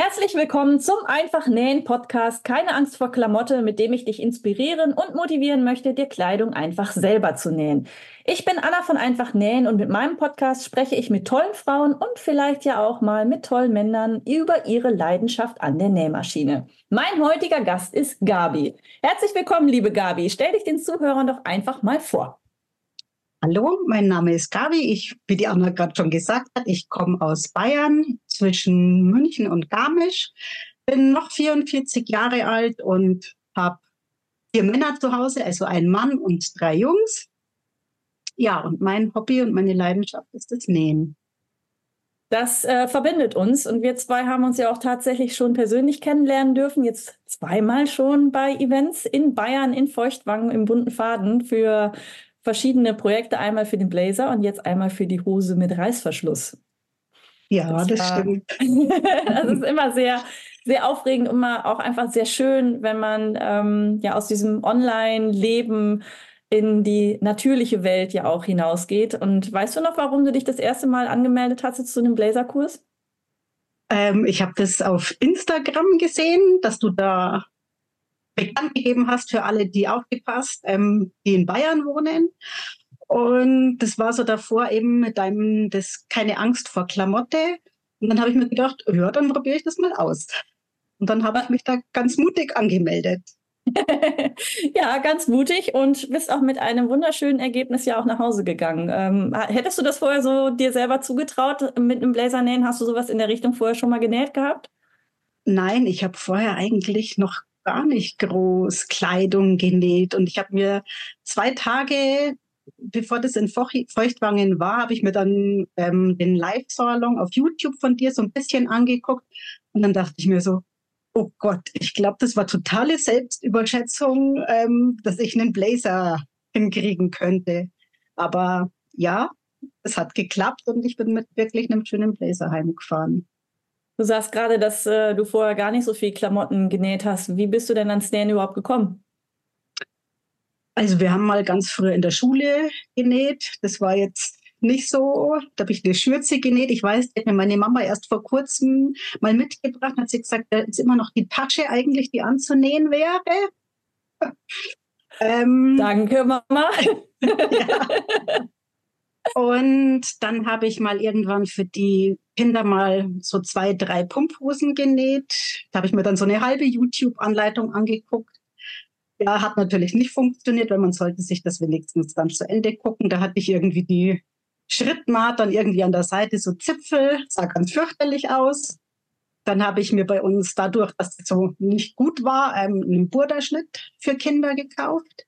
Herzlich willkommen zum Einfach Nähen Podcast. Keine Angst vor Klamotte, mit dem ich dich inspirieren und motivieren möchte, dir Kleidung einfach selber zu nähen. Ich bin Anna von Einfach Nähen und mit meinem Podcast spreche ich mit tollen Frauen und vielleicht ja auch mal mit tollen Männern über ihre Leidenschaft an der Nähmaschine. Mein heutiger Gast ist Gabi. Herzlich willkommen, liebe Gabi. Stell dich den Zuhörern doch einfach mal vor. Hallo, mein Name ist Gabi. Wie die Anna gerade schon gesagt hat, ich komme aus Bayern zwischen München und Garmisch, bin noch 44 Jahre alt und habe 4 Männer zu Hause, also einen Mann und 3 Jungs. Ja, und mein Hobby und meine Leidenschaft ist das Nähen. Das verbindet uns und wir zwei haben uns ja auch tatsächlich schon persönlich kennenlernen dürfen, jetzt zweimal schon bei Events in Bayern, in Feuchtwangen, im Bunten Faden für verschiedene Projekte, einmal für den Blazer und jetzt einmal für die Hose mit Reißverschluss. Ja, das stimmt. Das ist immer sehr, sehr aufregend, immer auch einfach sehr schön, wenn man ja aus diesem Online-Leben in die natürliche Welt ja auch hinausgeht. Und weißt du noch, warum du dich das erste Mal angemeldet hast zu einem Blazerkurs? Ich habe das auf Instagram gesehen, dass du da bekannt gegeben hast für alle, die aufgepasst, die in Bayern wohnen. Und das war so davor eben mit deinem, das keine Angst vor Klamotte. Und dann habe ich mir gedacht, ja, dann probiere ich das mal aus. Und dann habe ich mich da ganz mutig angemeldet. Ja, ganz mutig und bist auch mit einem wunderschönen Ergebnis ja auch nach Hause gegangen. Hättest du das vorher so dir selber zugetraut mit einem Blazernähen? Hast du sowas in der Richtung vorher schon mal genäht gehabt? Nein, ich habe vorher eigentlich noch gar nicht groß Kleidung genäht. Und ich habe mir 2 Tage, bevor das in Feuchtwangen war, habe ich mir dann den Live-Salon auf YouTube von dir so ein bisschen angeguckt. Und dann dachte ich mir so, oh Gott, ich glaube, das war totale Selbstüberschätzung, dass ich einen Blazer hinkriegen könnte. Aber ja, es hat geklappt und ich bin mit wirklich einem schönen Blazer heimgefahren. Du sagst gerade, dass du vorher gar nicht so viel Klamotten genäht hast. Wie bist du denn ans Nähen überhaupt gekommen? Also wir haben mal ganz früh in der Schule genäht. Das war jetzt nicht so. Da habe ich eine Schürze genäht. Ich weiß, die hat mir meine Mama erst vor kurzem mal mitgebracht. Hat sie gesagt, da ist immer noch die Tasche eigentlich, die anzunähen wäre. Danke, Mama. Ja. Und dann habe ich mal irgendwann für die Kinder mal so 2, 3 Pumphosen genäht. Da habe ich mir dann so eine halbe YouTube-Anleitung angeguckt. Ja, hat natürlich nicht funktioniert, weil man sollte sich das wenigstens dann zu Ende gucken. Da hatte ich irgendwie die Schrittnaht dann irgendwie an der Seite so Zipfel, sah ganz fürchterlich aus. Dann habe ich mir bei uns dadurch, dass das so nicht gut war, einen Burda-Schnitt für Kinder gekauft.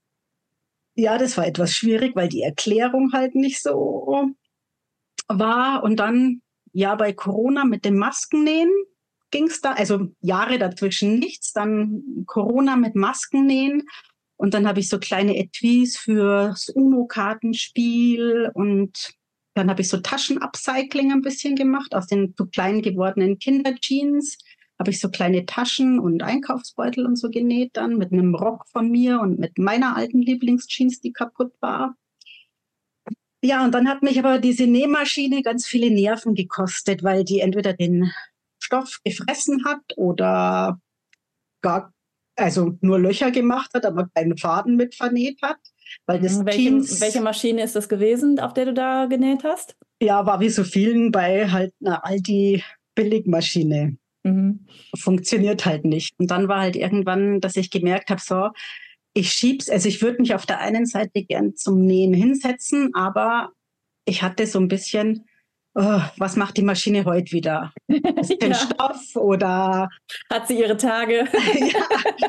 Ja, das war etwas schwierig, weil die Erklärung halt nicht so war. Und dann, ja, bei Corona mit dem Maskennähen ging es da, also Jahre dazwischen nichts, dann Corona mit Maskennähen. Und dann habe ich so kleine Etuis fürs UNO-Kartenspiel und dann habe ich so Taschen-Upcycling ein bisschen gemacht. Aus den zu klein gewordenen Kinderjeans habe ich so kleine Taschen und Einkaufsbeutel und so genäht dann mit einem Rock von mir und mit meiner alten Lieblingsjeans, die kaputt war. Ja, und dann hat mich aber diese Nähmaschine ganz viele Nerven gekostet, weil die entweder den Stoff gefressen hat oder gar, also nur Löcher gemacht hat, aber keinen Faden mit vernäht hat. Weil das Welche Maschine ist das gewesen, auf der du da genäht hast? Ja, war wie so vielen bei halt einer Aldi Billigmaschine. Funktioniert halt nicht. Und dann war halt irgendwann, dass ich gemerkt habe, so, ich schieb's, also ich würde mich auf der einen Seite gern zum Nähen hinsetzen, aber ich hatte so ein bisschen, oh, was macht die Maschine heute wieder? Ist den Stoff oder hat sie ihre Tage? Ja.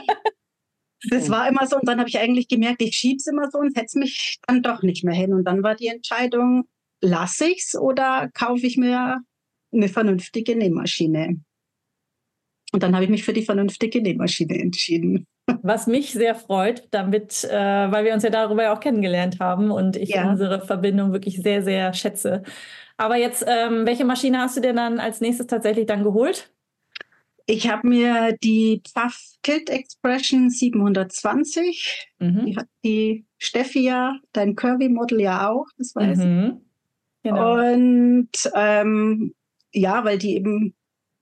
Das war immer so und dann habe ich eigentlich gemerkt, ich schieb's immer so und setze mich dann doch nicht mehr hin. Und dann war die Entscheidung, lasse ich's oder kaufe ich mir eine vernünftige Nähmaschine? Und dann habe ich mich für die vernünftige Nähmaschine entschieden. Was mich sehr freut, damit, weil wir uns ja darüber ja auch kennengelernt haben und ich unsere Verbindung wirklich sehr, sehr schätze. Aber jetzt, welche Maschine hast du denn dann als nächstes tatsächlich dann geholt? Ich habe mir die Pfaff Kilt Expression 720, die hat die Steffi ja, dein Curvy-Model ja auch, das weiß ich. Genau. Und ja, weil die eben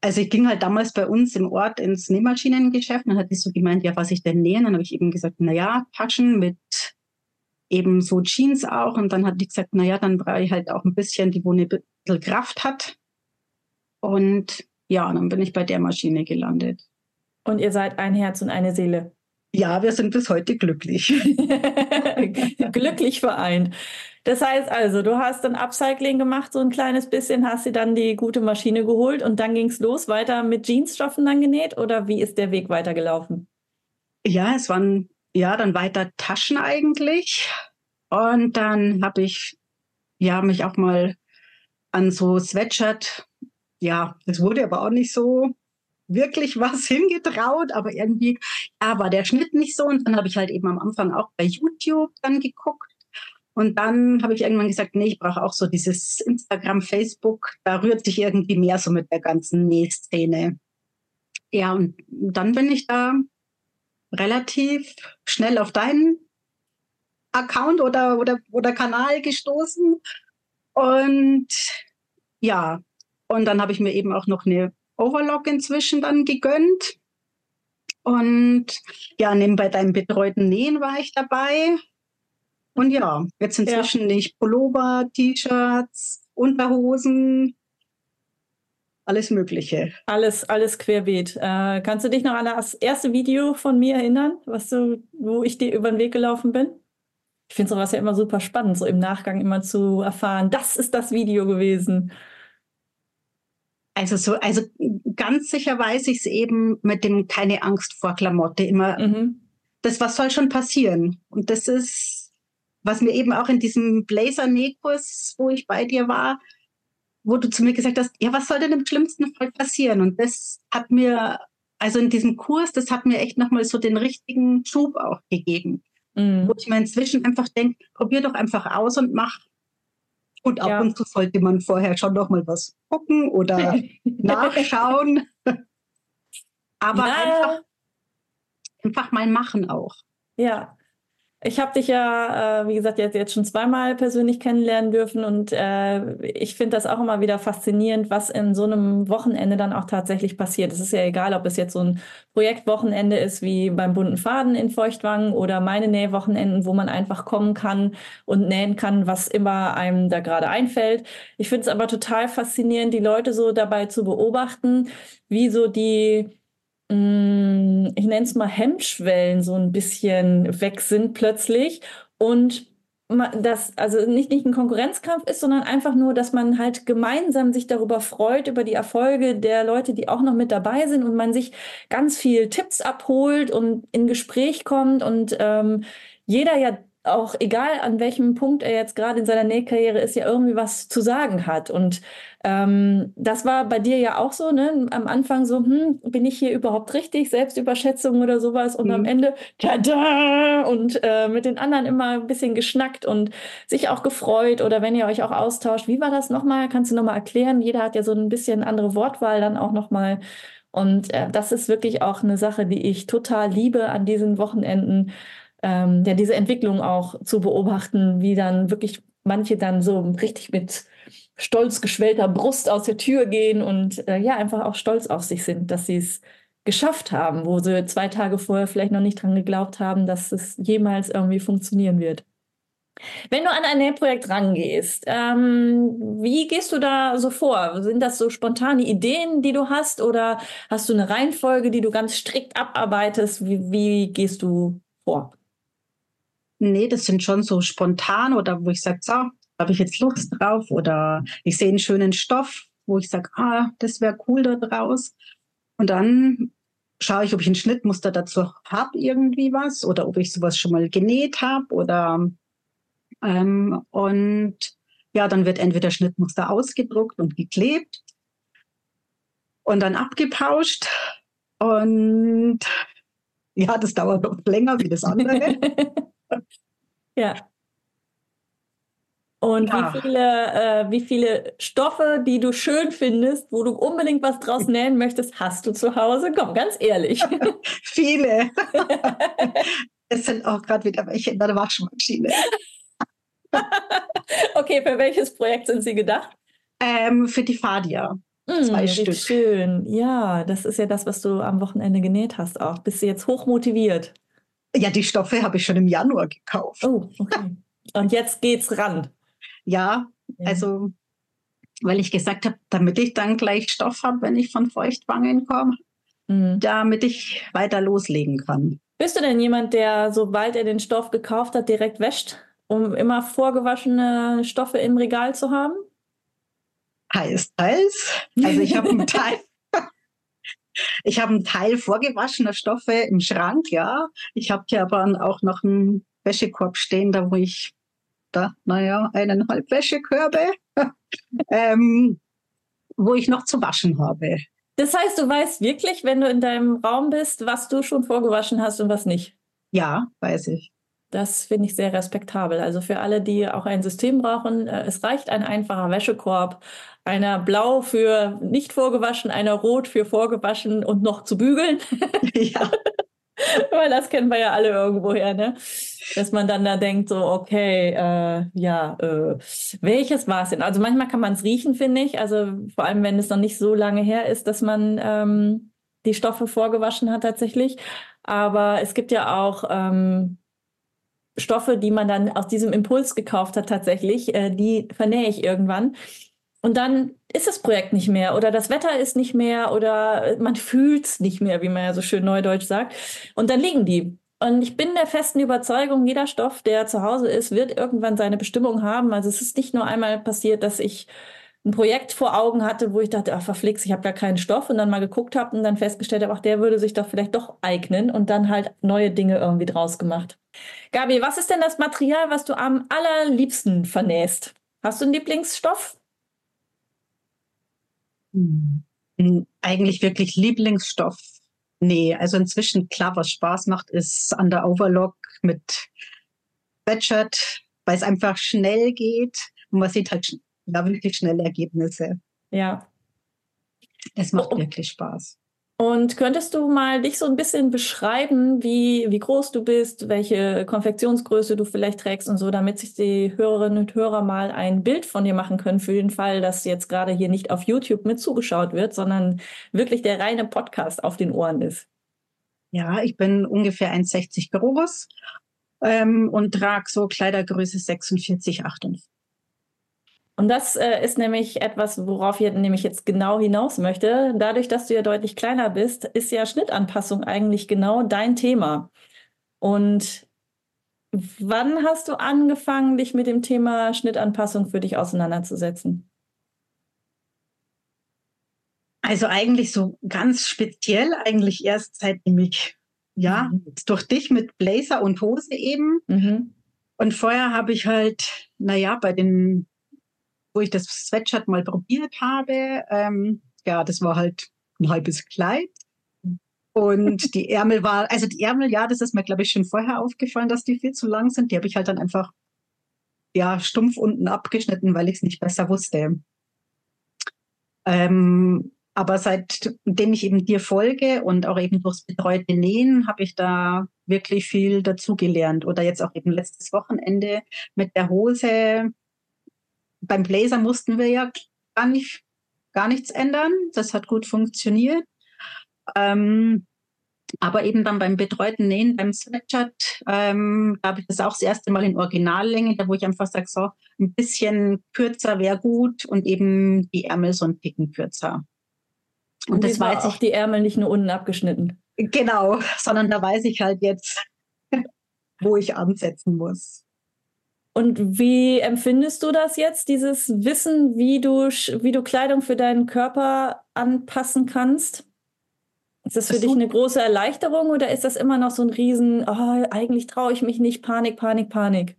Also ich ging halt damals bei uns im Ort ins Nähmaschinengeschäft und dann hat die so gemeint, ja, was ich denn nähen? Dann habe ich eben gesagt, naja, Taschen mit eben so Jeans auch. Und dann hat die gesagt, naja, dann brauche ich halt auch ein bisschen, die wo eine bisschen Kraft hat. Und ja, dann bin ich bei der Maschine gelandet. Und ihr seid ein Herz und eine Seele. Ja, wir sind bis heute glücklich. Glücklich vereint. Das heißt also, du hast dann Upcycling gemacht, so ein kleines bisschen, hast dir dann die gute Maschine geholt und dann ging es los, weiter mit Jeansstoffen dann genäht oder wie ist der Weg weitergelaufen? Ja, es waren ja dann weiter Taschen eigentlich. Und dann habe ich ja mich auch mal an so Sweatshirt, ja, das wurde aber auch nicht so wirklich was hingetraut, aber irgendwie ja, war der Schnitt nicht so. Und dann habe ich halt eben am Anfang auch bei YouTube dann geguckt. Und dann habe ich irgendwann gesagt, nee, ich brauche auch so dieses Instagram, Facebook, da rührt sich irgendwie mehr so mit der ganzen Nähszene. Ja, und dann bin ich da relativ schnell auf deinen Account oder Kanal gestoßen. Und ja, und dann habe ich mir eben auch noch eine Overlock inzwischen dann gegönnt. Und ja, nebenbei deinem betreuten Nähen war ich dabei. Und ja, jetzt inzwischen nicht Pullover, T-Shirts, Unterhosen, alles Mögliche. Alles querbeet. Kannst du dich noch an das erste Video von mir erinnern, wo ich dir über den Weg gelaufen bin? Ich finde sowas ja immer super spannend, so im Nachgang immer zu erfahren, das ist das Video gewesen. Also ganz sicher weiß ich es eben mit dem keine Angst vor Klamotte immer. Das, was soll schon passieren? Und das ist, was mir eben auch in diesem Blazer-Nähkurs, wo ich bei dir war, wo du zu mir gesagt hast, ja, was soll denn im schlimmsten Fall passieren? Und das hat mir, also in diesem Kurs, das hat mir echt nochmal so den richtigen Schub auch gegeben. Wo ich mir inzwischen einfach denke, probier doch einfach aus und mach. Und ab und zu sollte man vorher schon noch mal was gucken oder nachschauen. Aber einfach mal machen auch. Ja. Ich habe dich ja, wie gesagt, jetzt schon zweimal persönlich kennenlernen dürfen und ich finde das auch immer wieder faszinierend, was in so einem Wochenende dann auch tatsächlich passiert. Es ist ja egal, ob es jetzt so ein Projektwochenende ist wie beim Bunten Faden in Feuchtwangen oder meine Nähwochenenden, wo man einfach kommen kann und nähen kann, was immer einem da gerade einfällt. Ich finde es aber total faszinierend, die Leute so dabei zu beobachten, wie so ich nenne es mal Hemmschwellen so ein bisschen weg sind plötzlich und das also nicht ein Konkurrenzkampf ist, sondern einfach nur, dass man halt gemeinsam sich darüber freut, über die Erfolge der Leute, die auch noch mit dabei sind und man sich ganz viel Tipps abholt und in Gespräch kommt und jeder ja auch, egal an welchem Punkt er jetzt gerade in seiner Nähkarriere ist, ja irgendwie was zu sagen hat. Und das war bei dir ja auch so, ne? Am Anfang so, bin ich hier überhaupt richtig? Selbstüberschätzung oder sowas. Und am Ende, tada! Und mit den anderen immer ein bisschen geschnackt und sich auch gefreut. Oder wenn ihr euch auch austauscht, wie war das nochmal? Kannst du nochmal erklären? Jeder hat ja so ein bisschen andere Wortwahl dann auch nochmal. Und das ist wirklich auch eine Sache, die ich total liebe an diesen Wochenenden. Ja, diese Entwicklung auch zu beobachten, wie dann wirklich manche dann so richtig mit stolz geschwellter Brust aus der Tür gehen und ja, einfach auch stolz auf sich sind, dass sie es geschafft haben, wo sie 2 Tage vorher vielleicht noch nicht dran geglaubt haben, dass es jemals irgendwie funktionieren wird. Wenn du an ein Nähprojekt rangehst, wie gehst du da so vor? Sind das so spontane Ideen, die du hast, oder hast du eine Reihenfolge, die du ganz strikt abarbeitest? Wie gehst du vor? Nee, das sind schon so spontan oder wo ich sage, so, habe ich jetzt Lust drauf oder ich sehe einen schönen Stoff, wo ich sage, das wäre cool da draus. Und dann schaue ich, ob ich ein Schnittmuster dazu habe, irgendwie was, oder ob ich sowas schon mal genäht habe oder und ja, dann wird entweder Schnittmuster ausgedruckt und geklebt und dann abgepauscht. Und ja, das dauert noch länger wie das andere. Ja. Und wie viele Stoffe, die du schön findest, wo du unbedingt was draus nähen möchtest, hast du zu Hause? Komm, ganz ehrlich. Viele. Es sind auch gerade wieder welche in der Waschmaschine. Okay, für welches Projekt sind sie gedacht? Für die Fadia. 2 Richtig Stück. schön. Ja, das ist ja das, was du am Wochenende genäht hast auch. Bist du jetzt hoch motiviert? Ja, die Stoffe habe ich schon im Januar gekauft. Oh, okay. Und jetzt geht's ran. Ja, Ja. also weil ich gesagt habe, damit ich dann gleich Stoff habe, wenn ich von Feuchtwangen komme, Mhm. damit ich weiter loslegen kann. Bist du denn jemand, der, sobald er den Stoff gekauft hat, direkt wäscht, um immer vorgewaschene Stoffe im Regal zu haben? Teils, teils. Also ich habe einen Teil vorgewaschener Stoffe im Schrank, ja. Ich habe hier aber auch noch einen Wäschekorb stehen, da wo ich da, naja, 1,5 Wäschekörbe, ähm, wo ich noch zu waschen habe. Das heißt, du weißt wirklich, wenn du in deinem Raum bist, was du schon vorgewaschen hast und was nicht. Ja, weiß ich. Das finde ich sehr respektabel. Also für alle, die auch ein System brauchen, es reicht ein einfacher Wäschekorb, einer blau für nicht vorgewaschen, einer rot für vorgewaschen und noch zu bügeln. Ja. Weil das kennen wir ja alle irgendwoher, ne? Dass man dann da denkt, so, okay, welches war es denn? Also manchmal kann man es riechen, finde ich. Also vor allem, wenn es noch nicht so lange her ist, dass man die Stoffe vorgewaschen hat tatsächlich. Aber es gibt ja auch Stoffe, die man dann aus diesem Impuls gekauft hat tatsächlich, die vernähe ich irgendwann. Und dann ist das Projekt nicht mehr oder das Wetter ist nicht mehr oder man fühlt es nicht mehr, wie man ja so schön neudeutsch sagt. Und dann liegen die. Und ich bin der festen Überzeugung, jeder Stoff, der zu Hause ist, wird irgendwann seine Bestimmung haben. Also es ist nicht nur einmal passiert, dass ich ein Projekt vor Augen hatte, wo ich dachte, ach verflixt, ich habe gar keinen Stoff und dann mal geguckt habe und dann festgestellt habe, ach, der würde sich doch vielleicht doch eignen und dann halt neue Dinge irgendwie draus gemacht. Gabi, was ist denn das Material, was du am allerliebsten vernähst? Hast du einen Lieblingsstoff? Hm. Eigentlich wirklich Lieblingsstoff. Nee, also inzwischen klar, was Spaß macht, ist an der Overlock mit Sweatshirt, weil es einfach schnell geht und man sieht halt ja, wirklich schnelle Ergebnisse. Ja. Das macht wirklich Spaß. Und könntest du mal dich so ein bisschen beschreiben, wie groß du bist, welche Konfektionsgröße du vielleicht trägst und so, damit sich die Hörerinnen und Hörer mal ein Bild von dir machen können für den Fall, dass jetzt gerade hier nicht auf YouTube mit zugeschaut wird, sondern wirklich der reine Podcast auf den Ohren ist. Ja, ich bin ungefähr 1,60 groß und trage so Kleidergröße 46, 48. Und das ist nämlich etwas, worauf ich nämlich jetzt genau hinaus möchte. Dadurch, dass du ja deutlich kleiner bist, ist ja Schnittanpassung eigentlich genau dein Thema. Und wann hast du angefangen, dich mit dem Thema Schnittanpassung für dich auseinanderzusetzen? Also eigentlich so ganz speziell, eigentlich erst seitdem ich, ja, durch dich mit Blazer und Hose eben. Mhm. Und vorher habe ich halt, naja, wo ich das Sweatshirt mal probiert habe, ja, das war halt ein halbes Kleid. Und die Ärmel, ja, das ist mir, glaube ich, schon vorher aufgefallen, dass die viel zu lang sind. Die habe ich halt dann einfach, ja, stumpf unten abgeschnitten, weil ich es nicht besser wusste. Aber seitdem ich eben dir folge und auch eben durchs betreute Nähen, habe ich da wirklich viel dazugelernt. Oder jetzt auch eben letztes Wochenende mit der Hose. Beim Blazer mussten wir ja gar nichts ändern. Das hat gut funktioniert. Ähm, aber eben dann beim betreuten Nähen, beim Sweatshirt, da habe ich das auch das erste Mal in Originallänge, da wo ich einfach sage, so ein bisschen kürzer wäre gut und eben die Ärmel so ein Ticken kürzer. Und Und das diesmal weiß auch ich, die Ärmel nicht nur unten abgeschnitten. genau, sondern da weiß ich halt jetzt, wo ich ansetzen muss. Und wie empfindest du das jetzt, dieses Wissen, wie du Kleidung für deinen Körper anpassen kannst? Ist das für dich So, eine große Erleichterung oder ist das immer noch so ein Riesen, oh, eigentlich traue ich mich nicht, Panik, Panik, Panik?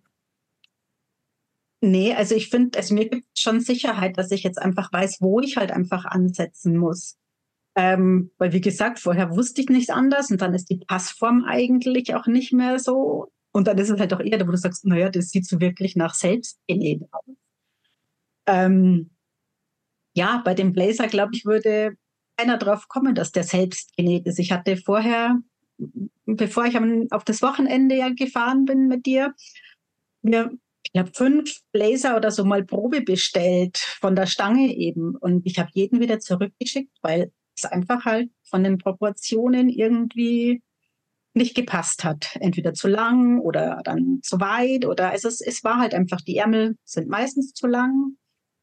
nee, also ich finde, also mir gibt es schon Sicherheit, dass ich jetzt einfach weiß, wo ich halt einfach ansetzen muss. Weil wie gesagt, vorher wusste ich nichts anders und dann ist die Passform eigentlich auch nicht mehr so. Und dann ist es halt auch eher, wo du sagst, naja, das sieht so wirklich nach Selbstgenäht aus. Ähm, ja, bei dem Blazer, glaube ich, würde keiner drauf kommen, dass der selbst genäht ist. Ich hatte vorher, bevor ich auf das Wochenende ja gefahren bin mit dir, mir, ich Ich habe 5 Blazer oder so mal Probe bestellt von der Stange eben. Und ich habe jeden wieder zurückgeschickt, weil es einfach halt von den Proportionen irgendwie nicht gepasst hat. Entweder zu lang oder dann zu weit oder es war halt einfach, die Ärmel sind meistens zu lang.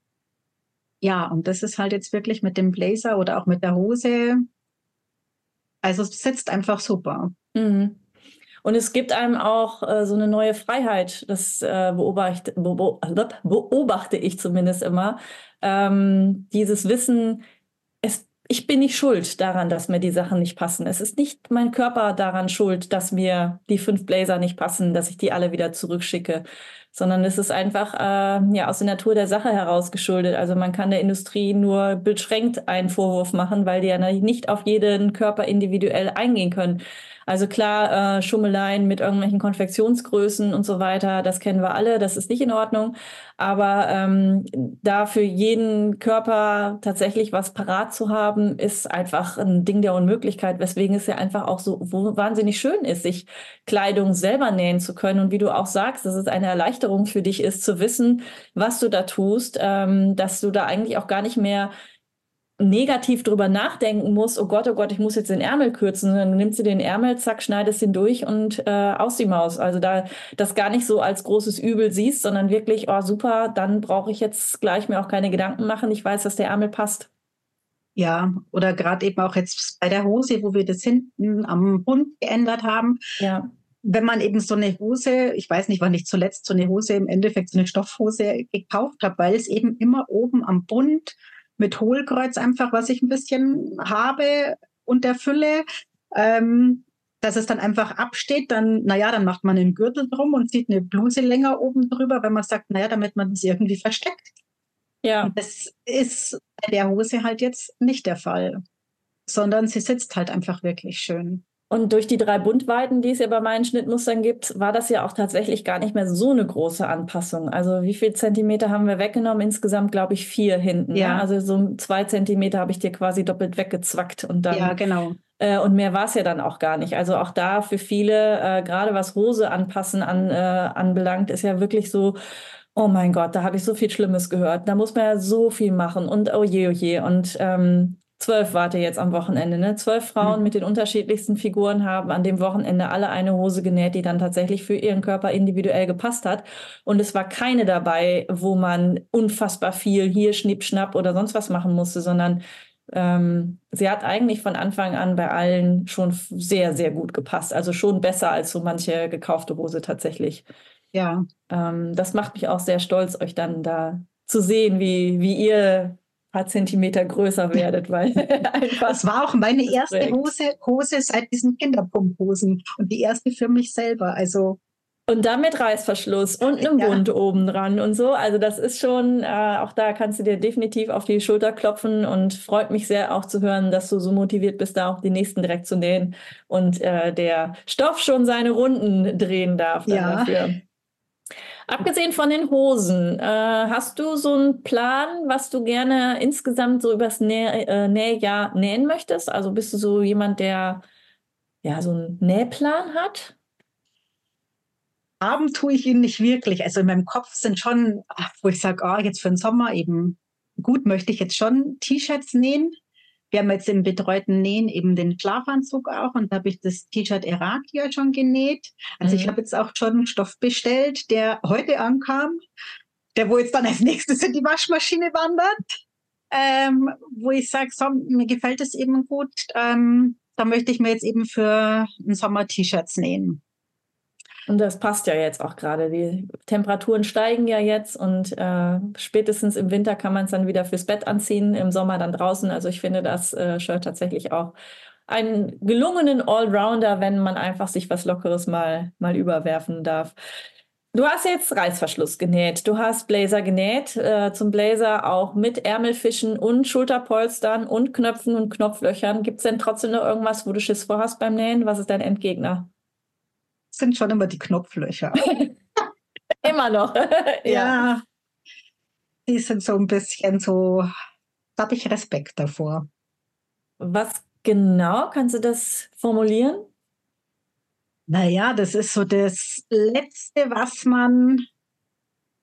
Ja, und das ist halt jetzt wirklich mit dem Blazer oder auch mit der Hose. Also es sitzt einfach super. Mhm. Und es gibt einem auch so eine neue Freiheit. Das beobachte ich zumindest immer. Dieses Wissen, ich bin nicht schuld daran, dass mir die Sachen nicht passen. Es ist nicht mein Körper daran schuld, dass mir die 5 Blazer nicht passen, dass ich die alle wieder zurückschicke, sondern es ist einfach ja aus der Natur der Sache heraus geschuldet. Also man kann der Industrie nur beschränkt einen Vorwurf machen, weil die ja nicht auf jeden Körper individuell eingehen können. Also klar, Schummeleien mit irgendwelchen Konfektionsgrößen und so weiter, das kennen wir alle, das ist nicht in Ordnung. Aber da für jeden Körper tatsächlich was parat zu haben, ist einfach ein Ding der Unmöglichkeit, weswegen es ja einfach auch so wahnsinnig schön ist, sich Kleidung selber nähen zu können. Und wie du auch sagst, dass es eine Erleichterung für dich ist, zu wissen, was du da tust, dass du da eigentlich auch gar nicht mehr negativ drüber nachdenken musst, oh Gott, ich muss jetzt den Ärmel kürzen. Dann nimmst du den Ärmel, zack, schneidest ihn durch und aus die Maus. Also da das gar nicht so als großes Übel siehst, sondern wirklich, oh super, dann brauche ich jetzt gleich mir auch keine Gedanken machen. Ich weiß, dass der Ärmel passt. Ja, oder gerade eben auch jetzt bei der Hose, wo wir das hinten am Bund geändert haben. Ja. Wenn man eben so eine Hose, ich weiß nicht, wann ich zuletzt so eine Hose, im Endeffekt so eine Stoffhose gekauft habe, weil es eben immer oben am Bund mit Hohlkreuz einfach, was ich ein bisschen habe und der Fülle, dass es dann einfach absteht, dann, naja, dann macht man einen Gürtel drum und zieht eine Bluse länger oben drüber, wenn man sagt, naja, damit man es irgendwie versteckt. Ja. Und das ist bei der Hose halt jetzt nicht der Fall, sondern sie sitzt halt einfach wirklich schön. Und durch die 3 Buntweiten, die es ja bei meinen Schnittmustern gibt, war das ja auch tatsächlich gar nicht mehr so eine große Anpassung. Also wie viel Zentimeter haben wir weggenommen? Insgesamt, glaube ich, 4 hinten. Ne? Ja, Also so 2 Zentimeter habe ich dir quasi doppelt weggezwackt und ja, dann genau. und mehr war es ja dann auch gar nicht. Also auch da für viele, gerade was Hose anpassen anbelangt, ist ja wirklich so, oh mein Gott, da habe ich so viel Schlimmes gehört. Da muss man ja so viel machen und oh je, oh je. Und 12 warte jetzt am Wochenende, ne? 12 Frauen mit den unterschiedlichsten Figuren haben an dem Wochenende alle eine Hose genäht, die dann tatsächlich für ihren Körper individuell gepasst hat. Und es war keine dabei, wo man unfassbar viel hier Schnipp, Schnapp oder sonst was machen musste, sondern sie hat eigentlich von Anfang an bei allen schon sehr, sehr gut gepasst. Also schon besser als so manche gekaufte Hose tatsächlich. Ja. Das macht mich auch sehr stolz, euch dann da zu sehen, wie ihr ein paar Zentimeter größer werdet, weil einfach Das war auch meine das erste Projekt. Hose seit diesen Kinderpumphosen und die erste für mich selber. Also Und dann mit Reißverschluss und einem ja, Bund oben dran und so. Also das ist schon, auch da kannst du dir definitiv auf die Schulter klopfen und freut mich sehr auch zu hören, dass du so motiviert bist, da auch die nächsten direkt zu nähen und der Stoff schon seine Runden drehen darf dann ja. dafür. Abgesehen von den Hosen, hast du so einen Plan, was du gerne insgesamt so übers Nähjahr nähen möchtest? Also bist du so jemand, der ja so einen Nähplan hat? Abend tue ich ihn nicht wirklich. Also in meinem Kopf sind schon, wo ich sage, jetzt für den Sommer eben gut, möchte ich jetzt schon T-Shirts nähen. Wir haben jetzt im betreuten Nähen eben den Schlafanzug auch und da habe ich das T-Shirt Erakia schon genäht. Also ich Mhm. habe jetzt auch schon Stoff bestellt, der heute ankam, der wo jetzt dann als nächstes in die Waschmaschine wandert, wo ich sage, so, mir gefällt es eben gut. Da möchte ich mir jetzt eben für den Sommer T-Shirts nähen. Und das passt ja jetzt auch gerade. Die Temperaturen steigen ja jetzt und spätestens im Winter kann man es dann wieder fürs Bett anziehen, im Sommer dann draußen. Also ich finde das Shirt tatsächlich auch einen gelungenen Allrounder, wenn man einfach sich was Lockeres mal überwerfen darf. Du hast jetzt Reißverschluss genäht, du hast Blazer genäht, zum Blazer auch mit Ärmelfischen und Schulterpolstern und Knöpfen und Knopflöchern. Gibt es denn trotzdem noch irgendwas, wo du Schiss vor hast beim Nähen? Was ist dein Endgegner? Das sind schon immer die Knopflöcher. Immer noch. Ja. Ja, die sind so ein bisschen so, da habe ich Respekt davor. Was genau, kannst du das formulieren? Naja, das ist so das Letzte, was man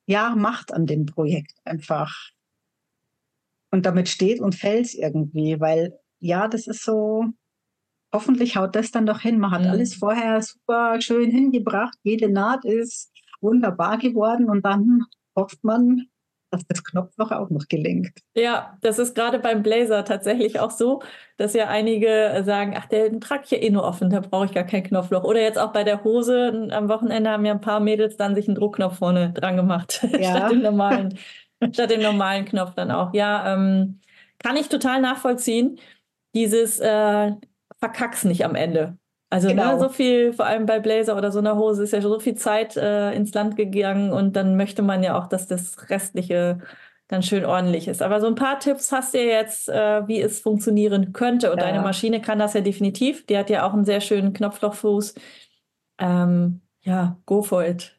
ja, Macht an dem Projekt einfach. Und damit steht und fällt es irgendwie, weil ja, das ist so, hoffentlich haut das dann doch hin. Man hat alles Mhm. vorher super schön hingebracht, jede Naht ist wunderbar geworden und dann hofft man, dass das Knopfloch auch noch gelingt. Ja, das ist gerade beim Blazer tatsächlich auch so, dass ja einige sagen, ach, den trage ich ja eh nur offen, da brauche ich gar kein Knopfloch. Oder jetzt auch bei der Hose, am Wochenende haben ja ein paar Mädels dann sich einen Druckknopf vorne dran gemacht, Ja, statt dem normalen Knopf dann auch. Ja, kann ich total nachvollziehen, dieses Verkack's nicht am Ende. Also, ne, so genau. viel, vor allem bei Blazer oder so einer Hose, ist ja schon so viel Zeit ins Land gegangen und dann möchte man ja auch, dass das Restliche dann schön ordentlich ist. Aber so ein paar Tipps hast du ja jetzt, wie es funktionieren könnte. Und deine Ja. Maschine kann das ja definitiv. Die hat ja auch einen sehr schönen Knopflochfuß. Ja, go for it.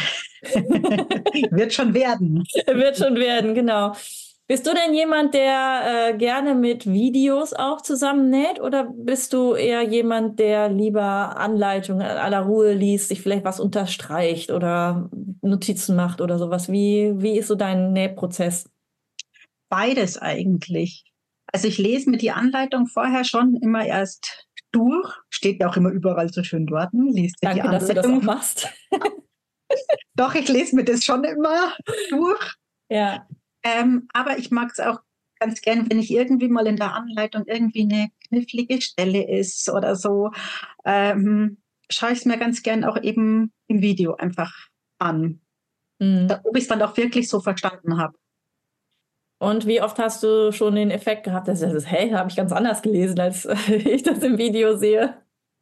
Wird schon werden. Wird schon werden, genau. Bist du denn jemand, der gerne mit Videos auch zusammennäht oder bist du eher jemand, der lieber Anleitungen in aller Ruhe liest, sich vielleicht was unterstreicht oder Notizen macht oder sowas? Wie ist so dein Nähprozess? Beides eigentlich. Also ich lese mir die Anleitung vorher schon immer erst durch. Steht ja auch immer überall so schön dort. Liest dir die Danke, dass du das auch Anleitung. machst. Doch, ich lese mir das schon immer durch. Ja. Aber ich mag es auch ganz gern, wenn ich irgendwie mal in der Anleitung irgendwie eine knifflige Stelle ist oder so, schaue ich es mir ganz gern auch eben im Video einfach an, Mhm. ob ich es dann auch wirklich so verstanden habe. Und wie oft hast du schon den Effekt gehabt, dass du das, hey, habe ich ganz anders gelesen, als ich das im Video sehe?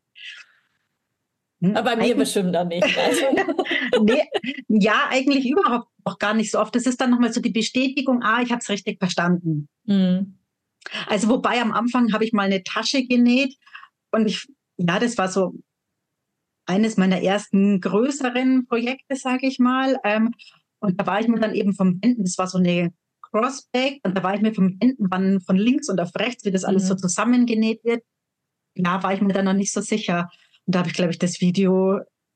Aber bei mir Eigentlich, bestimmt dann nicht. Also. nee, ja, eigentlich überhaupt noch gar nicht so oft. Das ist dann nochmal so die Bestätigung, ich habe es richtig verstanden. Mhm. Also wobei am Anfang habe ich mal eine Tasche genäht und ja, das war so eines meiner ersten größeren Projekte, sage ich mal. Und da war ich mir dann eben vom Wenden, das war so eine Crossback, und da war ich mir vom Wenden, wann von links und auf rechts, wie das alles so Mhm. zusammengenäht wird, ja, war ich mir dann noch nicht so sicher. Und da habe ich, glaube ich, das Video,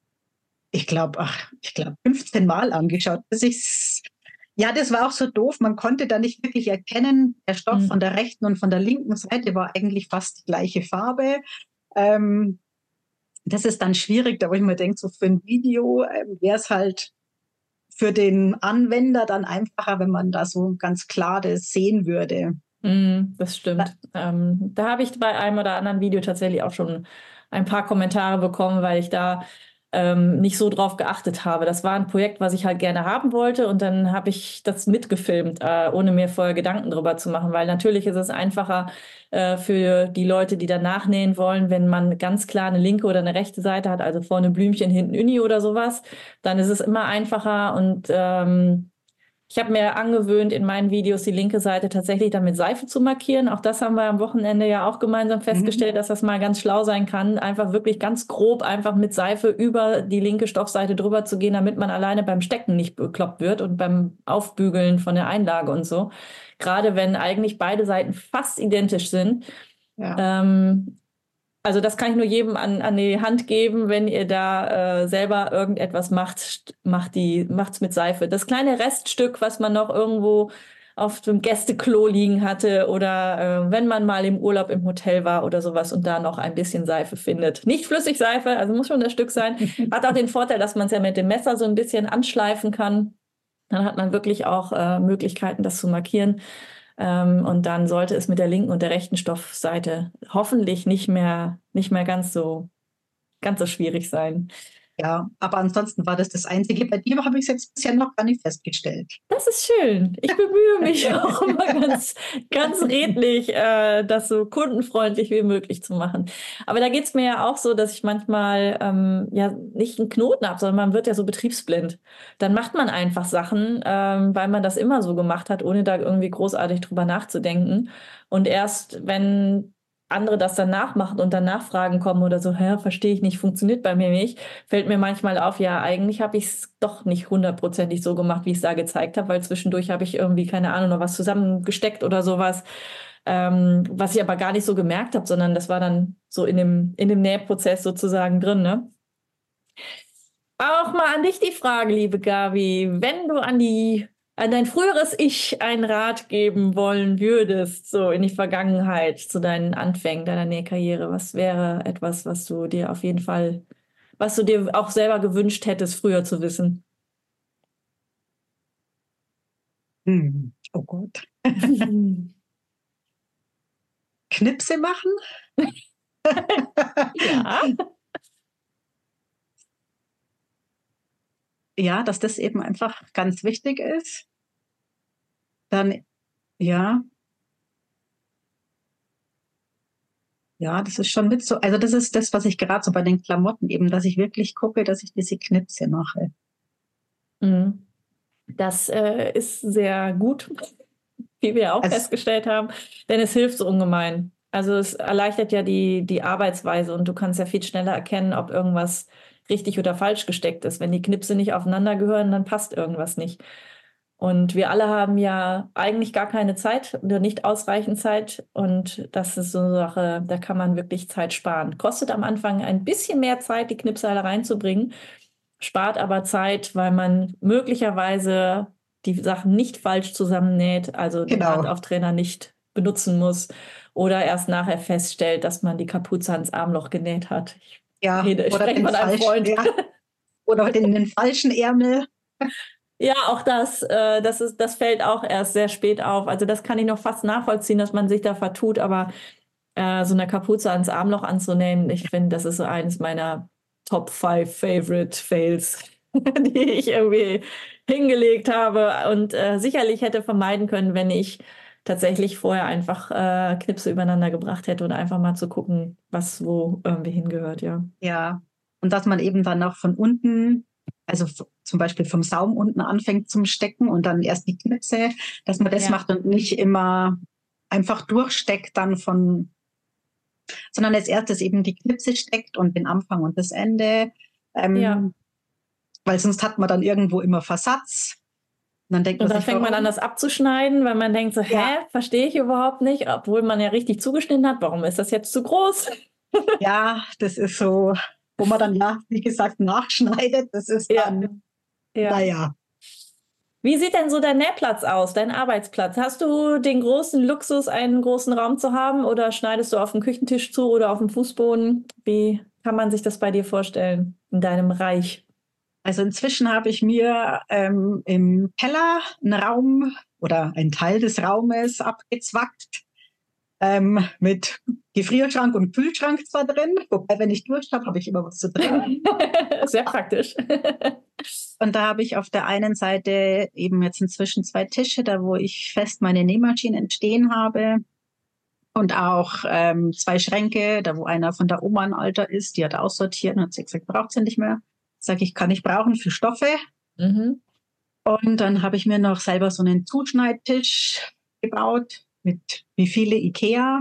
ich glaube, 15 Mal angeschaut, bis ich's. Ja, das war auch so doof. Man konnte da nicht wirklich erkennen, der Stoff von Mhm. der rechten und von der linken Seite war eigentlich fast die gleiche Farbe. Ähm, Das ist dann schwierig, da wo ich mir denke, so für ein Video wäre es halt für den Anwender dann einfacher, wenn man da so ganz klar das sehen würde. Das stimmt. Da habe ich bei einem oder anderen Video tatsächlich auch schon ein paar Kommentare bekommen, weil ich da nicht so drauf geachtet habe. Das war ein Projekt, was ich halt gerne haben wollte und dann habe ich das mitgefilmt, ohne mir vorher Gedanken drüber zu machen, weil natürlich ist es einfacher für die Leute, die dann nachnähen wollen, wenn man ganz klar eine linke oder eine rechte Seite hat, also vorne Blümchen, hinten Uni oder sowas, dann ist es immer einfacher und ich habe mir angewöhnt, in meinen Videos die linke Seite tatsächlich dann mit Seife zu markieren. Auch das haben wir am Wochenende ja auch gemeinsam Mhm. festgestellt, dass das mal ganz schlau sein kann, einfach wirklich ganz grob einfach mit Seife über die linke Stoffseite drüber zu gehen, damit man alleine beim Stecken nicht bekloppt wird und beim Aufbügeln von der Einlage und so. Gerade wenn eigentlich beide Seiten fast identisch sind. Ja. Ähm, also das kann ich nur jedem an die Hand geben, wenn ihr da selber irgendetwas macht's mit Seife. Das kleine Reststück, was man noch irgendwo auf dem Gästeklo liegen hatte oder wenn man mal im Urlaub im Hotel war oder sowas und da noch ein bisschen Seife findet. Nicht Flüssigseife, also muss schon das Stück sein. Hat auch den Vorteil, dass man es ja mit dem Messer so ein bisschen anschleifen kann. Dann hat man wirklich auch Möglichkeiten, das zu markieren. Und dann sollte es mit der linken und der rechten Stoffseite hoffentlich nicht mehr ganz so schwierig sein. Ja, aber ansonsten war das das Einzige. Bei dir habe ich es jetzt bisher noch gar nicht festgestellt. Das ist schön. Ich bemühe mich auch immer ganz redlich, das so kundenfreundlich wie möglich zu machen. Aber da geht's mir ja auch so, dass ich manchmal ja nicht einen Knoten habe, sondern man wird ja so betriebsblind. Dann macht man einfach Sachen, weil man das immer so gemacht hat, ohne da irgendwie großartig drüber nachzudenken. Und erst wenn andere das dann nachmachen und dann Nachfragen kommen oder so, verstehe ich nicht, funktioniert bei mir nicht, fällt mir manchmal auf, ja, eigentlich habe ich es doch nicht hundertprozentig so gemacht, wie ich es da gezeigt habe, weil zwischendurch habe ich irgendwie, keine Ahnung, noch was zusammengesteckt oder sowas, was ich aber gar nicht so gemerkt habe, sondern das war dann so in dem Nähprozess sozusagen drin, ne? Auch mal an dich die Frage, liebe Gabi, wenn du an dein früheres Ich einen Rat geben wollen würdest, so in die Vergangenheit, zu deinen Anfängen deiner Nähkarriere, was wäre etwas, was du dir auch selber gewünscht hättest, früher zu wissen? Oh Gott. Knipse machen? Ja. Ja, dass das eben einfach ganz wichtig ist. Dann, ja, ja, das ist schon mit so, also das ist das, was ich gerade so bei den Klamotten eben, dass ich wirklich gucke, dass ich diese Knipse mache. Mhm. Das ist sehr gut, wie wir auch Also, festgestellt haben, denn es hilft so ungemein. Also es erleichtert ja die Arbeitsweise und du kannst ja viel schneller erkennen, ob irgendwas richtig oder falsch gesteckt ist. Wenn die Knipse nicht aufeinander gehören, dann passt irgendwas nicht. Und wir alle haben ja eigentlich gar keine Zeit oder nicht ausreichend Zeit. Und das ist so eine Sache, da kann man wirklich Zeit sparen. Kostet am Anfang ein bisschen mehr Zeit, die Knipse alle reinzubringen, spart aber Zeit, weil man möglicherweise die Sachen nicht falsch zusammennäht, also den genau. Handauftrainer nicht benutzen muss oder erst nachher feststellt, dass man die Kapuze ans Armloch genäht hat. Ja, Ich oder spreche den von einem falschen, Freund. ja, oder den falschen Ärmel. Ja, auch das fällt auch erst sehr spät auf. Also das kann ich noch fast nachvollziehen, dass man sich da vertut, aber so eine Kapuze ans Armloch anzunähen, ich finde, das ist so eines meiner Top 5 Favorite Fails, die ich irgendwie hingelegt habe und sicherlich hätte vermeiden können, wenn ich tatsächlich vorher einfach Knipse übereinander gebracht hätte und einfach mal zu gucken, was wo irgendwie hingehört, ja. Ja, und dass man eben dann auch von unten, also zum Beispiel vom Saum unten anfängt zum Stecken und dann erst die Knipse, dass man das Ja, macht und nicht immer einfach durchsteckt dann von, sondern als erstes eben die Knipse steckt und den Anfang und das Ende, ja. ähm, weil sonst hat man dann irgendwo immer Versatz. Und dann denkt Und man dann sich, fängt man an, warum? das abzuschneiden, weil man denkt so, Ja, hä, verstehe ich überhaupt nicht, obwohl man ja richtig zugeschnitten hat. Warum ist das jetzt zu groß? ja, das ist so, wo man dann ja, wie gesagt, nachschneidet. Das ist Ja, dann, ja. naja. Wie sieht denn so dein Nähplatz aus, dein Arbeitsplatz? Hast du den großen Luxus, einen großen Raum zu haben oder schneidest du auf dem Küchentisch zu oder auf dem Fußboden? Wie kann man sich das bei dir vorstellen in deinem Reich? Also inzwischen habe ich mir im Keller einen Raum oder einen Teil des Raumes abgezwackt mit Gefrierschrank und Kühlschrank zwar drin, wobei wenn ich Durst habe, habe ich immer was zu trinken. Sehr praktisch. Und da habe ich auf der einen Seite eben jetzt inzwischen zwei Tische, da wo ich fest meine Nähmaschinen stehen habe. Und auch zwei Schränke, da wo einer von der Oma ein Alter ist, die hat aussortiert und hat sie gesagt, braucht sie nicht mehr. Sag ich, kann ich brauchen für Stoffe. Mhm. Und dann habe ich mir noch selber so einen Zuschneidtisch gebaut mit wie viele Ikea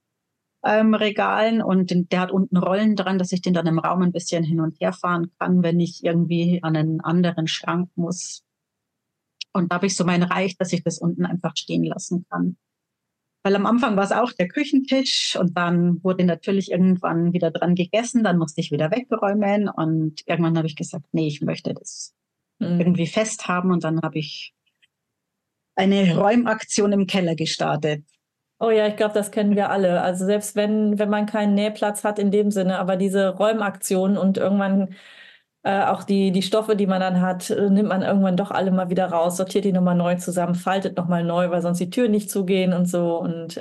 Regalen und der hat unten Rollen dran, dass ich den dann im Raum ein bisschen hin und her fahren kann, wenn ich irgendwie an einen anderen Schrank muss. Und da habe ich so mein Reich, dass ich das unten einfach stehen lassen kann. Weil am Anfang war es auch der Küchentisch und dann wurde natürlich irgendwann wieder dran gegessen, dann musste ich wieder wegräumen und irgendwann habe ich gesagt, nee, ich möchte das Mhm. irgendwie fest haben und dann habe ich eine Räumaktion im Keller gestartet. Oh ja, ich glaube, das kennen wir alle. Also selbst wenn man keinen Nähplatz hat in dem Sinne, aber diese Räumaktion und irgendwann auch die Stoffe, die man dann hat, nimmt man irgendwann doch alle mal wieder raus, sortiert die nochmal neu zusammen, faltet nochmal neu, weil sonst die Türen nicht zugehen und so. Und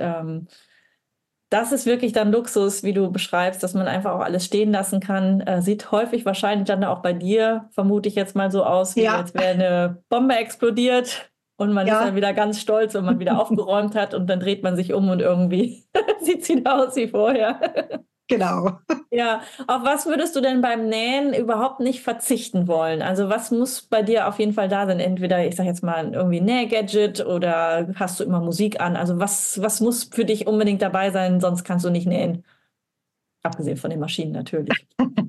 das ist wirklich dann Luxus, wie du beschreibst, dass man einfach auch alles stehen lassen kann. Sieht häufig wahrscheinlich dann auch bei dir, vermute ich jetzt mal so aus, wie Ja, als wäre eine Bombe explodiert. Und man ist dann ja, wieder ganz stolz, wenn man wieder aufgeräumt hat und dann dreht man sich um und irgendwie sieht es wieder aus wie vorher. genau. Ja, auf was würdest du denn beim Nähen überhaupt nicht verzichten wollen? Also was muss bei dir auf jeden Fall da sein? Entweder, ich sag jetzt mal, irgendwie ein Nähgadget oder hast du immer Musik an? Also was muss für dich unbedingt dabei sein, sonst kannst du nicht nähen? Abgesehen von den Maschinen natürlich.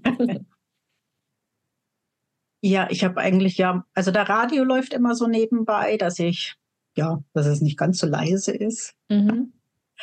Ja, ich habe eigentlich ja, also der Radio läuft immer so nebenbei, dass ich, ja, dass es nicht ganz so leise ist. Mhm.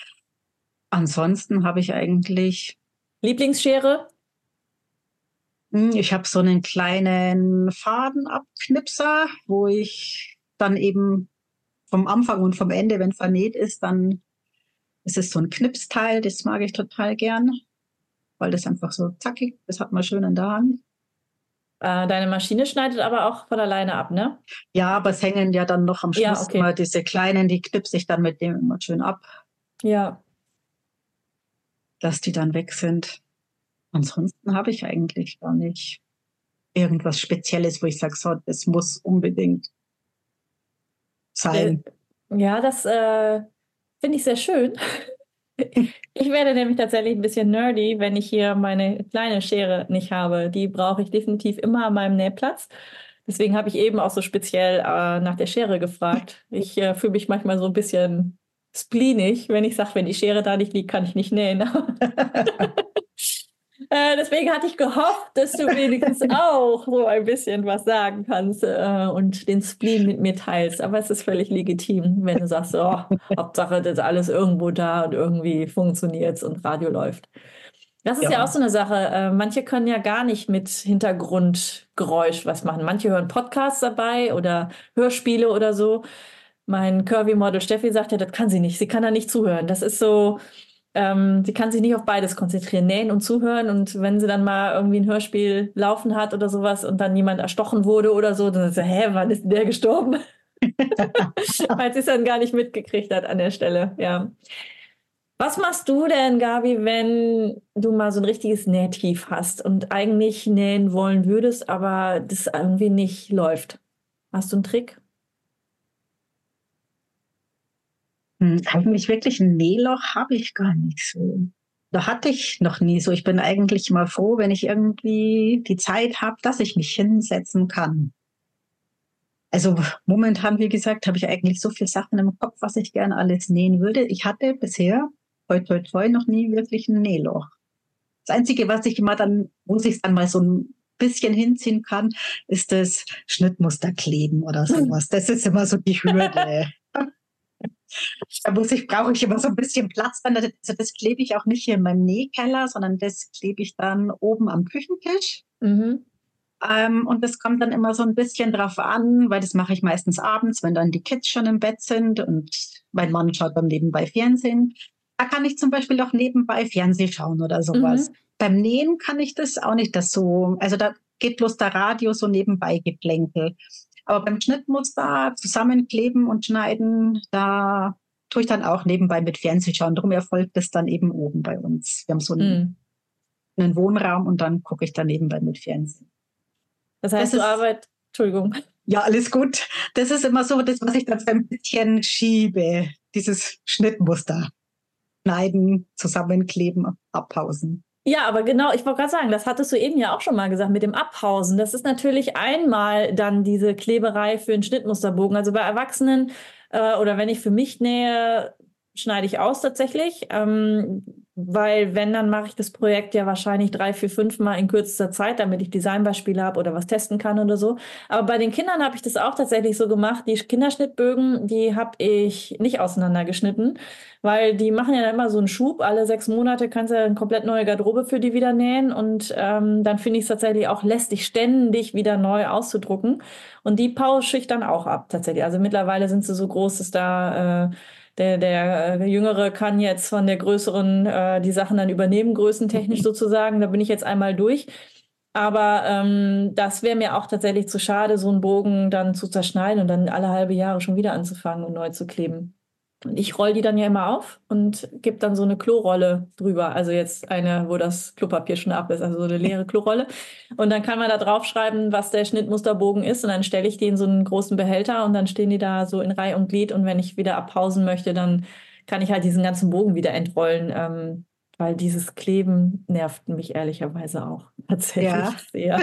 Ansonsten habe ich eigentlich, Lieblingsschere? Ich habe so einen kleinen Fadenabknipser, wo ich dann eben vom Anfang und vom Ende, wenn vernäht ist, dann ist es so ein Knipsteil, das mag ich total gern, weil das einfach so zackig, das hat man schön in der Hand. Deine Maschine schneidet aber auch von alleine ab, ne? Ja, aber es hängen ja dann noch am Ja, Schluss okay. immer diese kleinen, die knipse ich dann mit dem immer schön ab, Ja. dass die dann weg sind. Ansonsten habe ich eigentlich gar nicht irgendwas Spezielles, wo ich sage, so, das muss unbedingt sein. Ja, das finde ich sehr schön. Ich werde nämlich tatsächlich ein bisschen nerdy, wenn ich hier meine kleine Schere nicht habe. Die brauche ich definitiv immer an meinem Nähplatz. Deswegen habe ich eben auch so speziell nach der Schere gefragt. Ich fühle mich manchmal so ein bisschen spleenig, wenn ich sage, wenn die Schere da nicht liegt, kann ich nicht nähen. Deswegen hatte ich gehofft, dass du wenigstens auch so ein bisschen was sagen kannst und den Spleen mit mir teilst. Aber es ist völlig legitim, wenn du sagst, oh, Hauptsache, das ist alles irgendwo da und irgendwie funktioniert und Radio läuft. Das ist ja auch Ja. so eine Sache. Manche können ja gar nicht mit Hintergrundgeräusch was machen. Manche hören Podcasts dabei oder Hörspiele oder so. Mein Curvy-Model Steffi sagt ja, das kann sie nicht. Sie kann da nicht zuhören. Das ist so, sie kann sich nicht auf beides konzentrieren, nähen und zuhören. Und wenn sie dann mal irgendwie ein Hörspiel laufen hat oder sowas und dann jemand erstochen wurde oder so, dann sagt sie, hä, wann ist denn der gestorben? Weil sie es dann gar nicht mitgekriegt hat an der Stelle, ja. Was machst du denn, Gabi, wenn du mal so ein richtiges Nähtief hast und eigentlich nähen wollen würdest, aber das irgendwie nicht läuft? Hast du einen Trick? Eigentlich wirklich ein Nähloch habe ich gar nicht so. Da hatte ich noch nie so. Ich bin eigentlich mal froh, wenn ich irgendwie die Zeit habe, dass ich mich hinsetzen kann. Also momentan, wie gesagt, habe ich eigentlich so viele Sachen im Kopf, was ich gerne alles nähen würde. Ich hatte bisher, toi toi toi, noch nie wirklich ein Nähloch. Das Einzige, was ich immer dann, wo ich dann mal so ein bisschen hinziehen kann, ist das Schnittmuster kleben oder sowas. Das ist immer so die Hürde. Brauche ich immer so ein bisschen Platz. Also das klebe ich auch nicht hier in meinem Nähkeller, sondern das klebe ich dann oben am Küchentisch. Mhm. Und das kommt dann immer so ein bisschen drauf an, weil das mache ich meistens abends, wenn dann die Kids schon im Bett sind und mein Mann schaut dann nebenbei Fernsehen. Da kann ich zum Beispiel auch nebenbei Fernsehen schauen oder sowas. Mhm. Beim Nähen kann ich das auch nicht, das so, also da geht bloß der Radio so nebenbei geplänkel. Aber beim Schnittmuster zusammenkleben und schneiden, da tue ich dann auch nebenbei mit Fernsehen schauen. Darum erfolgt das dann eben oben bei uns. Wir haben so einen Wohnraum und dann gucke ich da nebenbei mit Fernsehen. Das heißt, Das du ist, arbeitest, Entschuldigung. ja, alles gut. Das ist immer so das, was ich dann so ein bisschen schiebe. Dieses Schnittmuster. Schneiden, zusammenkleben, abpausen. Ja, aber genau, ich wollte gerade sagen, das hattest du eben ja auch schon mal gesagt mit dem Abhausen. Das ist natürlich einmal dann diese Kleberei für einen Schnittmusterbogen. Also bei Erwachsenen oder wenn ich für mich nähe, schneide ich aus tatsächlich. Weil wenn, dann mache ich das Projekt ja wahrscheinlich 3, 4, 5 Mal in kürzester Zeit, damit ich Designbeispiele habe oder was testen kann oder so. Aber bei den Kindern habe ich das auch tatsächlich so gemacht. Die Kinderschnittbögen, die habe ich nicht auseinandergeschnitten, weil die machen ja dann immer so einen Schub. Alle 6 Monate kannst du ja eine komplett neue Garderobe für die wieder nähen. Und dann finde ich es tatsächlich auch lästig, ständig wieder neu auszudrucken. Und die pausche ich dann auch ab tatsächlich. Also mittlerweile sind sie so groß, dass da der Jüngere kann jetzt von der Größeren die Sachen dann übernehmen, größentechnisch sozusagen. Da bin ich jetzt einmal durch. Aber das wäre mir auch tatsächlich zu schade, so einen Bogen dann zu zerschneiden und dann alle halbe Jahre schon wieder anzufangen und neu zu kleben. Und ich roll die dann ja immer auf und gebe dann so eine Klorolle drüber. Also jetzt eine, wo das Klopapier schon ab ist, also so eine leere Klorolle. Und dann kann man da draufschreiben, was der Schnittmusterbogen ist. Und dann stelle ich die in so einen großen Behälter und dann stehen die da so in Reihe und Glied. Und wenn ich wieder abpausen möchte, dann kann ich halt diesen ganzen Bogen wieder entrollen. Weil dieses Kleben nervt mich ehrlicherweise auch tatsächlich Ja, sehr.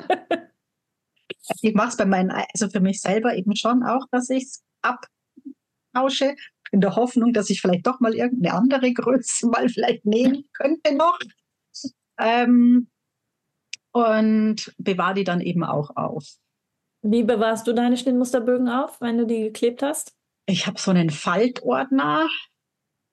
ich mache es bei meinen, also für mich selber eben schon auch, dass ich es abtausche, in der Hoffnung, dass ich vielleicht doch mal irgendeine andere Größe mal vielleicht nähen könnte noch. Ähm, und bewahre die dann eben auch auf. Wie bewahrst du deine Schnittmusterbögen auf, wenn du die geklebt hast? Ich habe so einen Faltordner.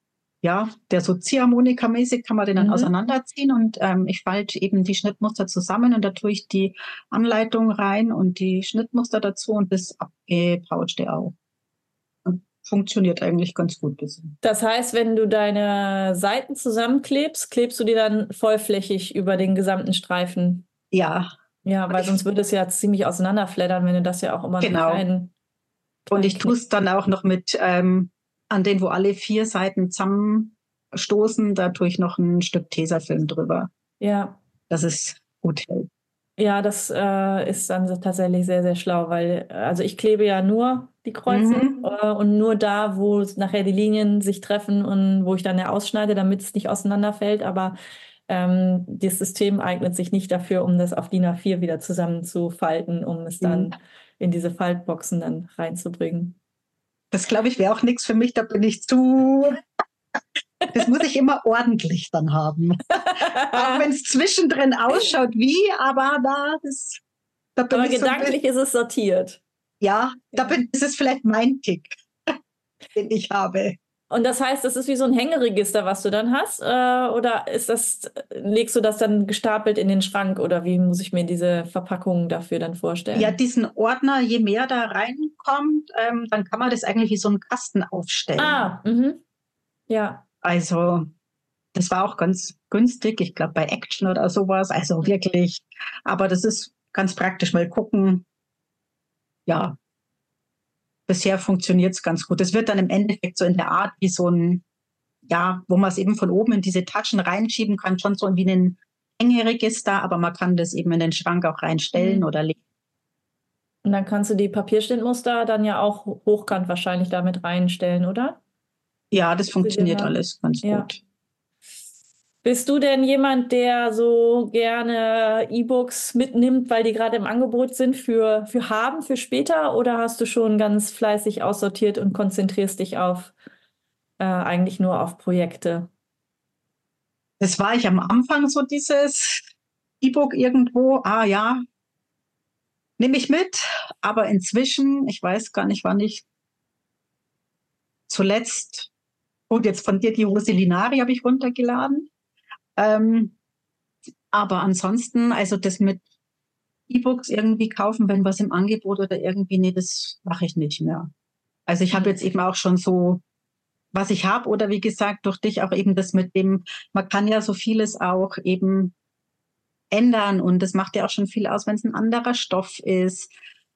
ja, der so Ziehharmonika-mäßig kann man den dann auseinanderziehen und ich falte eben die Schnittmuster zusammen und da tue ich die Anleitung rein und die Schnittmuster dazu und das abgepauchte auch. Und funktioniert eigentlich ganz gut bisher. Das heißt, wenn du deine Seiten zusammenklebst, klebst du die dann vollflächig über den gesamten Streifen? Ja. Ja, weil sonst würde es ja ziemlich auseinanderfleddern, wenn du das ja auch immer in kleinen und ich tue es dann auch noch mit an den, wo alle 4 Seiten zusammenstoßen, da tue ich noch ein Stück Tesafilm drüber. Ja. Dass es gut hält. Ja, das ist dann tatsächlich sehr, sehr schlau, weil also ich klebe ja nur die Kreuze und nur da, wo nachher die Linien sich treffen und wo ich dann ja ausschneide, damit es nicht auseinanderfällt. Aber das System eignet sich nicht dafür, um das auf DIN A4 wieder zusammenzufalten, um es dann in diese Faltboxen dann reinzubringen. Das, glaube ich, wäre auch nichts für mich, da bin ich zu... Das muss ich immer ordentlich dann haben. Auch wenn es zwischendrin ausschaut wie, aber da bin aber ich gedanklich ist es sortiert. Ja, das ist vielleicht mein Tick, den ich habe. Und das heißt, das ist wie so ein Hängeregister, was du dann hast? Oder legst du das dann gestapelt in den Schrank? Oder wie muss ich mir diese Verpackungen dafür dann vorstellen? Ja, diesen Ordner, je mehr da reinkommt, dann kann man das eigentlich wie so einen Kasten aufstellen. Ja. Also, das war auch ganz günstig. Ich glaube, bei Action oder sowas. Also wirklich. Aber das ist ganz praktisch, weil gucken, ja, bisher funktioniert es ganz gut. Es wird dann im Endeffekt so in der Art wie so ein, ja, wo man es eben von oben in diese Taschen reinschieben kann, schon so wie ein Hängeregister, aber man kann das eben in den Schrank auch reinstellen oder legen. Und dann kannst du die Papierschnittmuster dann ja auch hochkant wahrscheinlich damit reinstellen, oder? Ja, das funktioniert alles ganz gut. Bist du denn jemand, der so gerne E-Books mitnimmt, weil die gerade im Angebot sind für später? Oder hast du schon ganz fleißig aussortiert und konzentrierst dich eigentlich nur auf Projekte? Das war ich am Anfang so dieses E-Book irgendwo. Ja, nehme ich mit. Aber inzwischen, ich weiß gar nicht, wann ich zuletzt, jetzt von dir die Roselinari habe ich runtergeladen. Aber ansonsten, also das mit E-Books irgendwie kaufen, wenn was im Angebot oder irgendwie, nee, das mache ich nicht mehr. Also ich habe jetzt eben auch schon so, was ich habe oder wie gesagt, durch dich auch eben das mit dem, man kann ja so vieles auch eben ändern und das macht ja auch schon viel aus, wenn es ein anderer Stoff ist.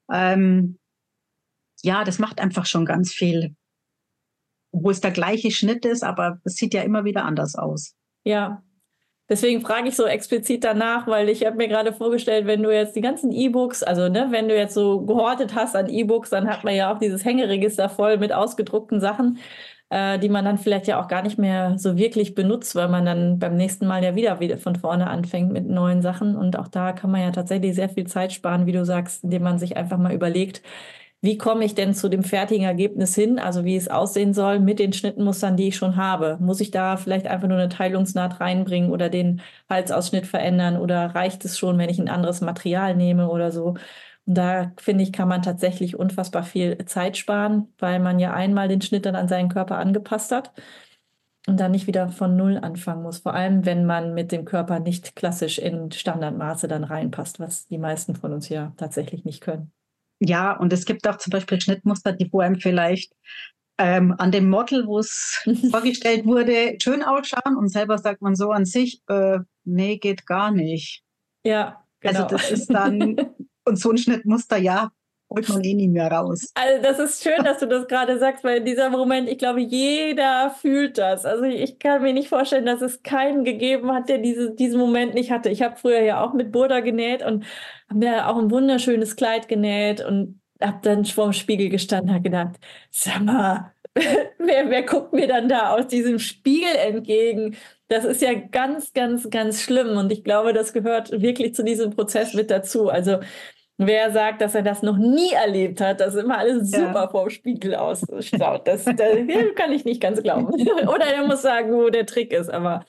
Ja, das macht einfach schon ganz viel. Obwohl es der gleiche Schnitt ist, aber es sieht ja immer wieder anders aus. Ja. Deswegen frage ich so explizit danach, weil ich habe mir gerade vorgestellt, wenn du jetzt die ganzen E-Books, also wenn du jetzt so gehortet hast an E-Books, dann hat man ja auch dieses Hängeregister voll mit ausgedruckten Sachen, die man dann vielleicht ja auch gar nicht mehr so wirklich benutzt, weil man dann beim nächsten Mal ja wieder von vorne anfängt mit neuen Sachen. Und auch da kann man ja tatsächlich sehr viel Zeit sparen, wie du sagst, indem man sich einfach mal überlegt, wie komme ich denn zu dem fertigen Ergebnis hin, also wie es aussehen soll mit den Schnittmustern, die ich schon habe? Muss ich da vielleicht einfach nur eine Teilungsnaht reinbringen oder den Halsausschnitt verändern oder reicht es schon, wenn ich ein anderes Material nehme oder so? Und da, finde ich, kann man tatsächlich unfassbar viel Zeit sparen, weil man ja einmal den Schnitt dann an seinen Körper angepasst hat und dann nicht wieder von Null anfangen muss. Vor allem, wenn man mit dem Körper nicht klassisch in Standardmaße dann reinpasst, was die meisten von uns ja tatsächlich nicht können. Ja, und es gibt auch zum Beispiel Schnittmuster, die wo einem vielleicht an dem Model, wo es vorgestellt wurde, schön ausschauen und selber sagt man so an sich, nee, geht gar nicht. Ja, genau. Also das ist dann, und so ein Schnittmuster, ja, holt man eh nie mehr raus. Also das ist schön, dass du das gerade sagst, weil in diesem Moment, ich glaube, jeder fühlt das. Also ich kann mir nicht vorstellen, dass es keinen gegeben hat, der diesen Moment nicht hatte. Ich habe früher ja auch mit Burda genäht und habe mir auch ein wunderschönes Kleid genäht und habe dann vor dem Spiegel gestanden und habe gedacht, sag mal, wer guckt mir dann da aus diesem Spiegel entgegen? Das ist ja ganz, ganz, ganz schlimm und ich glaube, das gehört wirklich zu diesem Prozess mit dazu. Also wer sagt, dass er das noch nie erlebt hat, dass immer alles super vorm Spiegel ausschaut, das kann ich nicht ganz glauben. Oder er muss sagen, wo der Trick ist, aber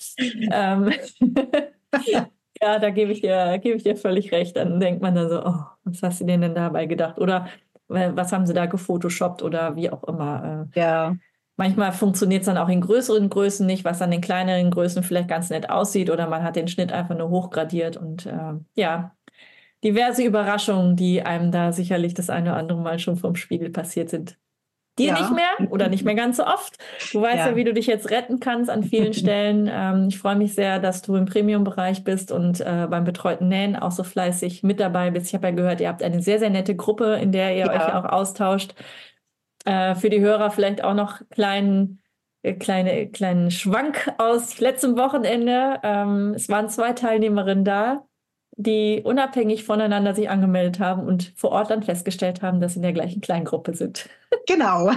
ja, da gebe ich dir völlig recht. Dann denkt man dann so, oh, was hast du denn dabei gedacht? Oder was haben sie da gefotoshoppt oder wie auch immer. Ja. Manchmal funktioniert es dann auch in größeren Größen nicht, was dann in kleineren Größen vielleicht ganz nett aussieht oder man hat den Schnitt einfach nur hochgradiert und ja, diverse Überraschungen, die einem da sicherlich das eine oder andere Mal schon vom Spiegel passiert sind. Dir nicht Ja, mehr oder nicht mehr ganz so oft. Du weißt ja, ja. wie du dich jetzt retten kannst an vielen Stellen. Ich freue mich sehr, dass du im Premium-Bereich bist und beim betreuten Nähen auch so fleißig mit dabei bist. Ich habe ja gehört, ihr habt eine sehr, sehr nette Gruppe, in der ihr euch Ja, auch austauscht. Für die Hörer vielleicht auch noch kleinen Schwank aus letztem Wochenende. Es waren 2 Teilnehmerinnen da, die unabhängig voneinander sich angemeldet haben und vor Ort dann festgestellt haben, dass sie in der gleichen Kleingruppe sind. genau.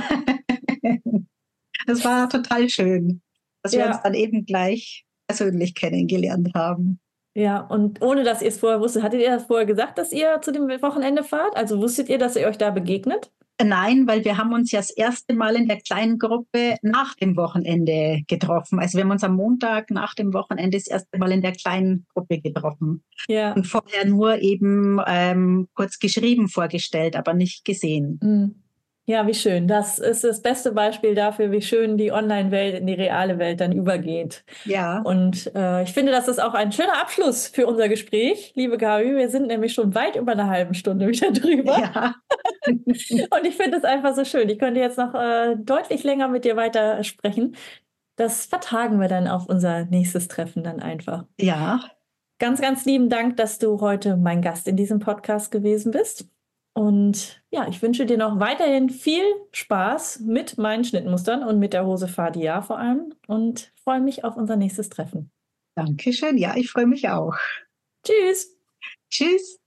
Das war total schön, dass wir uns Ja, dann eben gleich persönlich kennengelernt haben. ja, und ohne dass ihr es vorher wusstet, hattet ihr das vorher gesagt, dass ihr zu dem Wochenende fahrt? Also wusstet ihr, dass ihr euch da begegnet? Nein, weil wir haben uns ja das erste Mal in der kleinen Gruppe nach dem Wochenende getroffen. Also wir haben uns am Montag nach dem Wochenende das erste Mal in der kleinen Gruppe getroffen. Ja. Und vorher nur eben kurz geschrieben vorgestellt, aber nicht gesehen. Mhm. Ja, wie schön. Das ist das beste Beispiel dafür, wie schön die Online-Welt in die reale Welt dann übergeht. Ja, Und ich finde, das ist auch ein schöner Abschluss für unser Gespräch, liebe Gabi. Wir sind nämlich schon weit über eine halbe Stunde wieder drüber. ja, Und ich finde es einfach so schön. Ich könnte jetzt noch deutlich länger mit dir weiter sprechen. Das vertagen wir dann auf unser nächstes Treffen dann einfach. ja. Ganz, ganz lieben Dank, dass du heute mein Gast in diesem Podcast gewesen bist. Und ja, ich wünsche dir noch weiterhin viel Spaß mit meinen Schnittmustern und mit der Hose Fadia vor allem und freue mich auf unser nächstes Treffen. Dankeschön. Ja, ich freue mich auch. Tschüss! Tschüss.